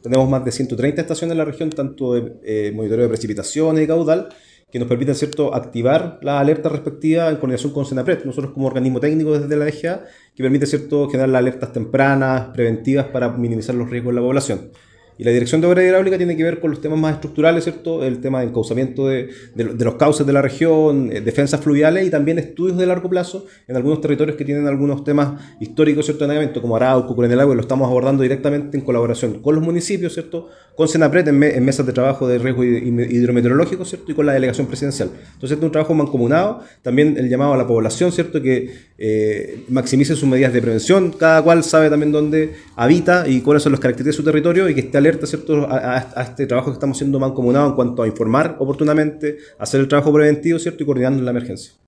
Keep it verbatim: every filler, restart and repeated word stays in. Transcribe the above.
tenemos más de ciento treinta estaciones en la región, tanto de eh, monitoreo de precipitaciones y caudal, que nos permiten, ¿cierto?, activar la alerta respectiva en coordinación con Senapred, nosotros como organismo técnico desde la D G A, que permite, ¿cierto?, generar las alertas tempranas, preventivas para minimizar los riesgos en la población. Y la dirección de obra hidráulica tiene que ver con los temas más estructurales, ¿cierto? El tema de encauzamiento de, de, de los cauces de la región, eh, defensas fluviales y también estudios de largo plazo en algunos territorios que tienen algunos temas históricos, ¿cierto?, de saneamiento, como Arauco, Curanilahue, lo estamos abordando directamente en colaboración con los municipios, ¿cierto?, con Senapred en, me, en mesas de trabajo de riesgo hidrometeorológico, ¿cierto?, y con la delegación presidencial. Entonces, este es un trabajo mancomunado, también el llamado a la población, ¿cierto?, que eh, maximice sus medidas de prevención, cada cual sabe también dónde habita y cuáles son las características de su territorio y que esté alerta, ¿cierto?, a, a, a este trabajo que estamos haciendo mancomunado en cuanto a informar oportunamente, hacer el trabajo preventivo, ¿cierto?, y coordinando en la emergencia.